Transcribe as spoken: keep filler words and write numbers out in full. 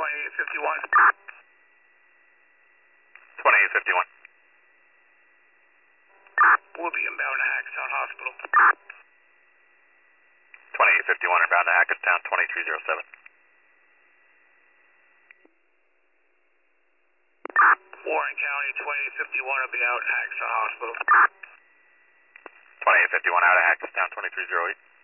twenty-eight fifty-one. twenty-eight fifty-one. We'll be inbound to Hackettstown Hospital. twenty-eight fifty-one inbound to Hackettstown, twenty-three oh seven. Warren County, twenty-eight fifty-one will be out at Hackettstown Hospital. twenty-eight fifty-one out of Hackettstown, twenty-three oh eight.